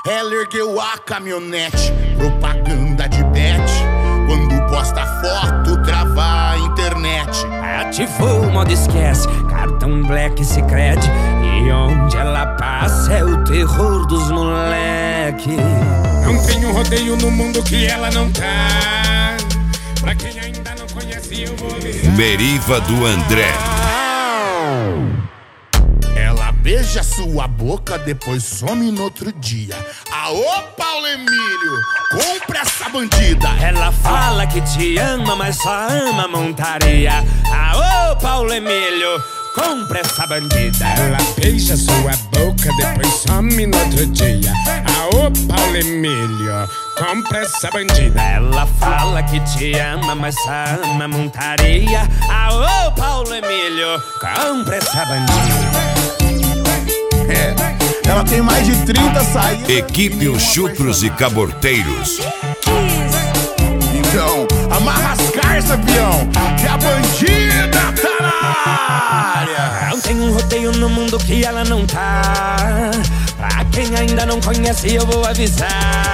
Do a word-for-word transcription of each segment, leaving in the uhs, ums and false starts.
Ela ergueu a caminhonete, propaganda de bet. Quando posta foto, trava a internet. Ativou o modo esquece, cartão black secret. E onde ela passa é o terror dos moleque. Não tem um rodeio no mundo que ela não tá. Pra quem ainda não conhece, eu vou avisar. Meriva do André. Ela beija sua boca, depois some no outro dia. Aô, Paulo Emílio, compra essa bandida. Ela fala que te ama, mas só ama a montaria. Aô, Paulo Emílio, compra essa bandida. Ela beija sua boca, depois some no outro dia. Aô, Paulo Emílio, compra essa bandida. Ela fala que te ama, mas só ama a montaria. Aô, Paulo Emílio, compra essa bandida. É, ela tem mais de trinta saídas. Equipe Os Chucros e Caborteiros. Então, amarra as carças, peão, que a bandida tá na área. Não tem um rodeio no mundo que ela não tá. Pra quem ainda não conhece, eu vou avisar.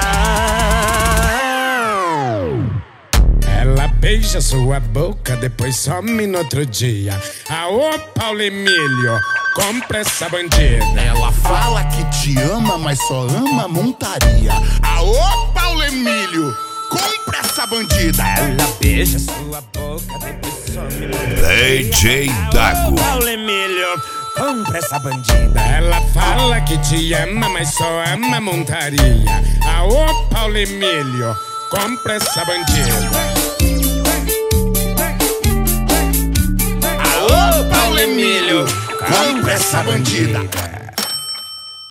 Ela beija sua boca, depois some no outro dia. Aô, Paulo Emílio, compra essa bandida. Ela fala que te ama, mas só ama a montaria. Aô, Paulo Emílio, compra essa bandida. Ela beija sua boca, depois some no outro D J Dago. Aô, Paulo Emílio, compra essa bandida. Ela fala que te ama, mas só ama a montaria. Aô, Paulo Emílio, compra essa bandida. Aô, Paulo Emílio, compra essa bandida.